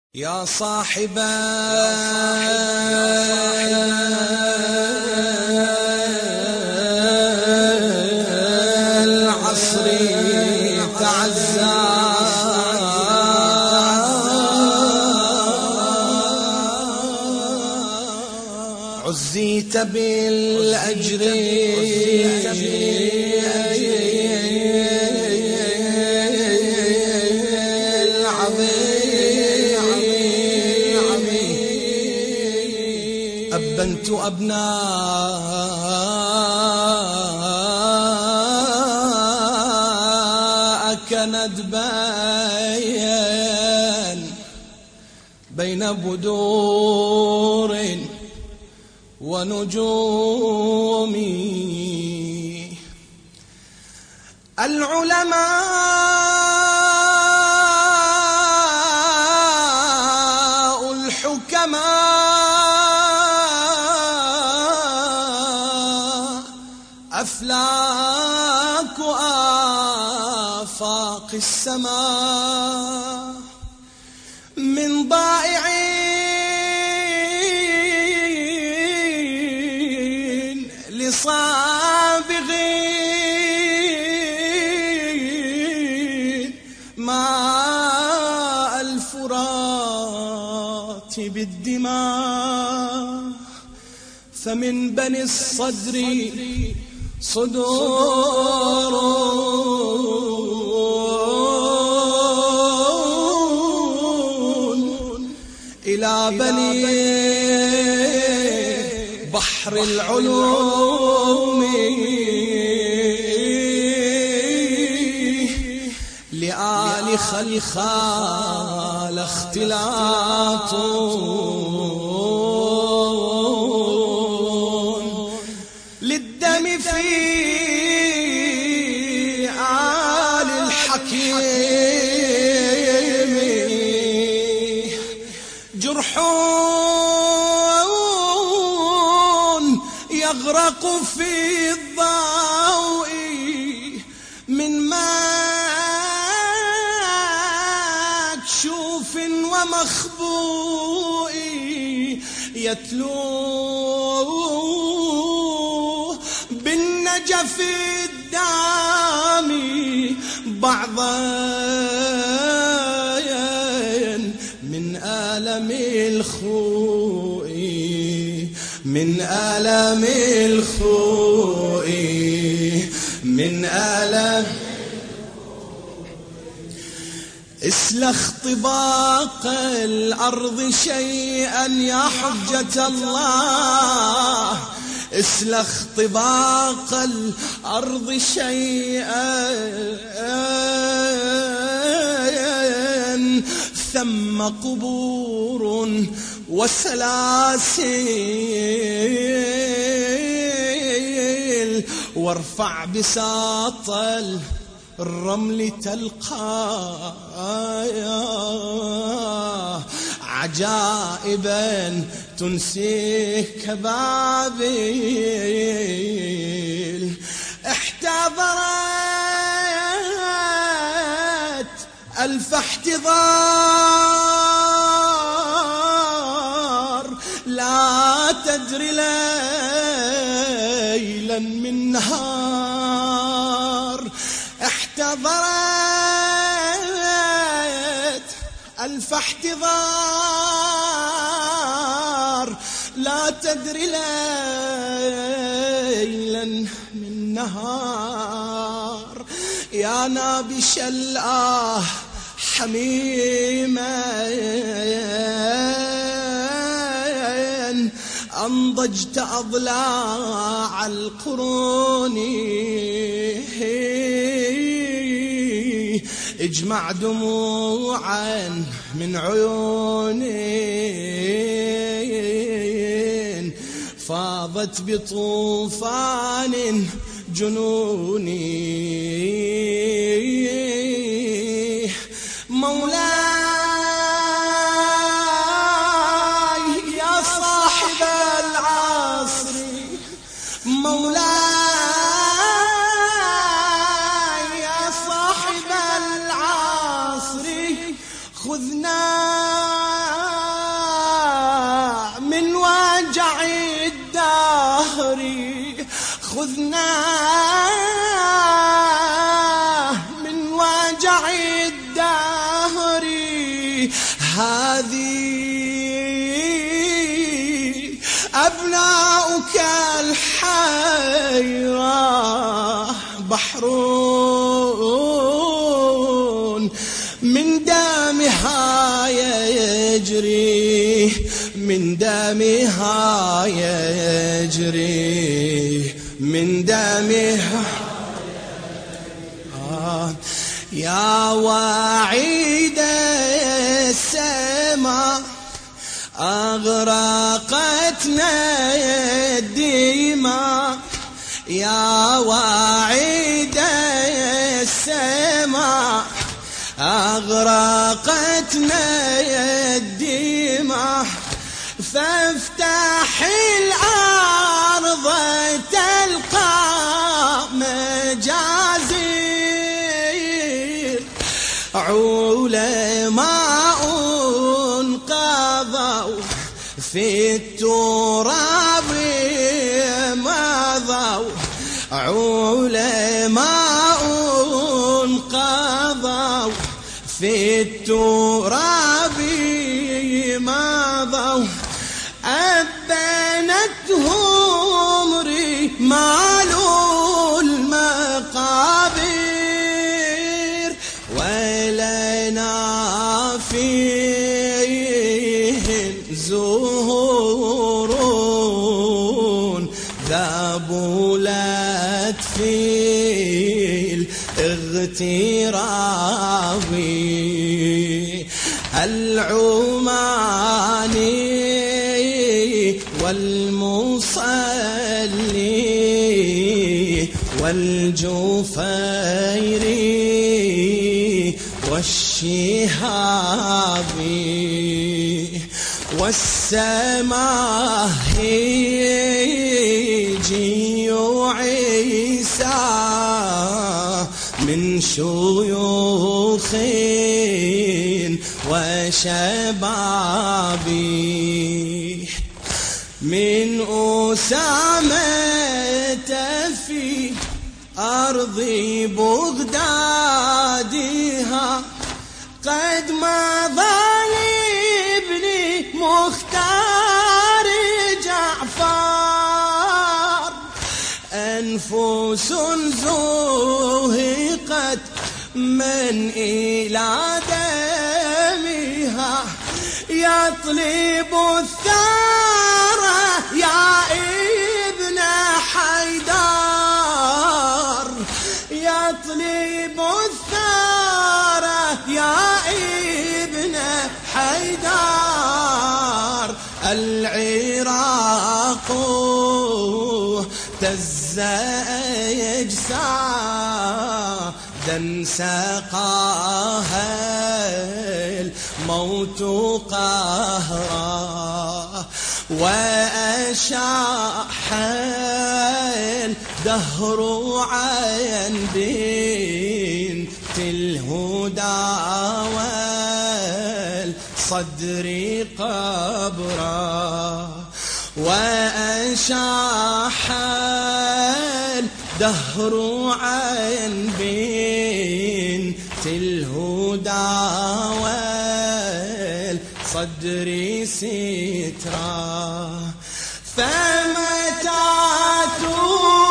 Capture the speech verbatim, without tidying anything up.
يا صاحب العصر تعزى عزيت بالأجر أبنت أبناءك ندبين بين بدور ونجوم العلماء الحكماء أفلاك آفاق السماء من ضائعين لصابغين ماء الفرات بالدماء فمن بني الصدر صدور إلى بني بحر العلوم لآل خلخال اختلاط للدم في آل الحكيم جرحون يغرق في الضوء من مكشوف ومخبوء يتلو بالنجف الدامي بعضا من ألم الخوء من ألم الخوء من ألم اسلخ طباق الأرض شيئا يا حجة الله اسلخ طباق الأرض شيئا ثم قبور وسلاسل وارفع بساط الرمل تلقى عجائبا تنسيك كبابيل احتضرت ألف احتضار لا تدري ليلا من نهار احتضرت ألف احتضار لا تدري ليلا من نهار يا نابش الآه حميما أنضجت أضلاع القرون اجمع دموعا من عيون فاضت بطوفان جنوني مولاي يا صاحب العصر مولاي يا صاحب العصر خذنا خذناه من وجع الدهر هذه أبناؤك الحيرة بحرون من دمها يجري من دمها يجري من دمها آه يا وعيد السماء أغرقتنا الدماء يا وعيد السماء أغرقتنا الدماء فافتح الأرض تلقى مجازر علماء قضوا في التراب مضوا علماء قضوا في التراب مضوا أبنتهم رمال المقابر ولنا فيهن زهور ذبلت في الاغتراب العماني والمصلي والجفيري والشهابي والسماهيجي عيسى من شيوخ وشبابي من أسامة في أرض بغدادها قد مضى لابن مختار جعفر أنفس زهقت من إلى دمها يطلب الثارة يا ابن حيدر يطلب الثارة يا ابن حيدر العراق تزايجسا دن سقاها الموت قهرا وأشاح الدهر عن بنت الهدى والصدر قبرا وأشاح الدهر عن بنت الهدى والصدر سترا فمتى